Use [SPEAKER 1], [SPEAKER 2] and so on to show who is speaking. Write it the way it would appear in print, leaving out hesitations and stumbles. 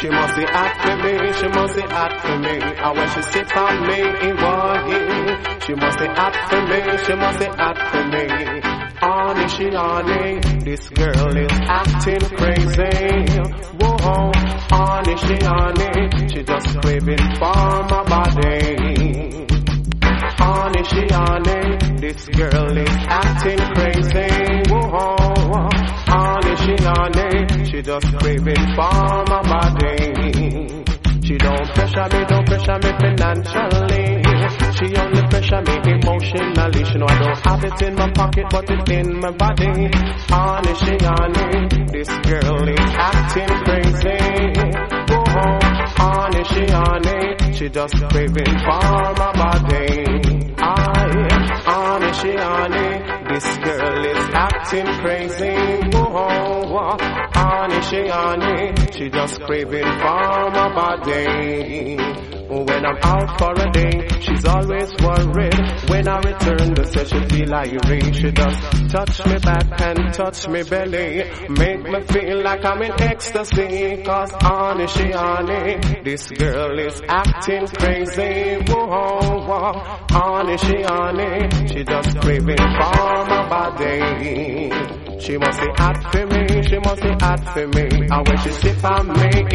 [SPEAKER 1] She must be hot for me, she must be hot for me. And when she sit on me, she must be hot for me, she must be hot for me. Honey, she honey, this girl is acting crazy. Whoa, honey, she just craving for my body. Honey, this girl is acting crazy. Whoa, honey, she just craving for my body. She don't pressure me financially. She only pressure me emotionally. She know I don't have it in my pocket, but it's in my body. Honey, this girl is acting crazy. Whoa, honey, she just craving for my body. Honey, this girl is acting crazy. Whoa, honey, she just craving for my body. When I'm out for a day, she's always worried. When I return, they say she feel irate. She just touch me back and touch me belly, make me feel like I'm in ecstasy. Cause honey, this girl is acting crazy. Whoa, honey, she just craving for my body. She must be hot for me, she must be hot for me. And when she sip on me,